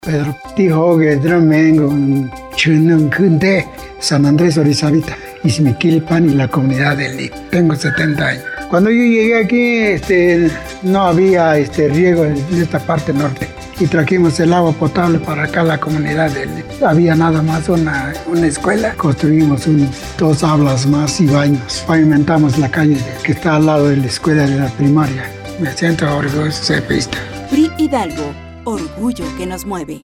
Pedro Tijogue, Dramengo, Chununkunde, San Andrés Orizabita, Izmiquilpan y la comunidad del Lip. Tengo 70 años. Cuando yo llegué aquí, no había riego en esta parte norte y trajimos el agua potable para acá, la comunidad del Lip. Había nada más una escuela. Construimos 2 aulas más y baños. Pavimentamos la calle que está al lado de la escuela de la primaria. Me siento orgulloso de ser cepista. PRI Hidalgo, orgullo que nos mueve.